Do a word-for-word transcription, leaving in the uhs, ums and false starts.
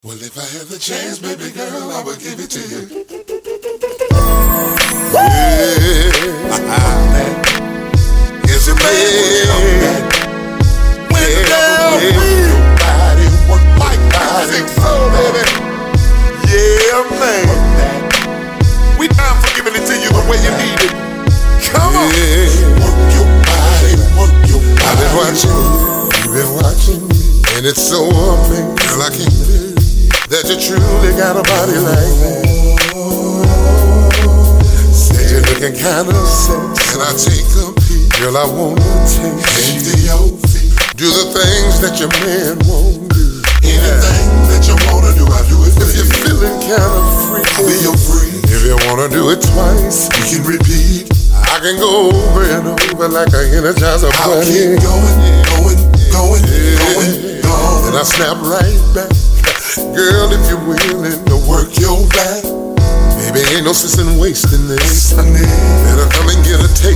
Well, if I had the chance, baby girl, I would give it to you. Yeah. It's your man. When the girl feel your body work like body, so baby. Yeah, man. We down for giving it to you the way you need it. Come on. Yeah. Work your body, work your body. I've been watching, you've been watching, and it's so amazing. Girl, I can't believe that you truly got a body like that. Said you're looking kind of sexy. Can I take a peek? Girl, I wanna take Empty your feet. Do the things that your man won't do. Anything that you wanna do, I'll do it for you. If you're feeling kind of free, I'll be your free. If you wanna do it twice, we can repeat. I can go over and over like a energizer bunny. I'll keep going, going, going, yeah. going, going. And I snap right back. Girl, if you're willing to work your back, baby, ain't no sense in wasting this. Better come and get a taste.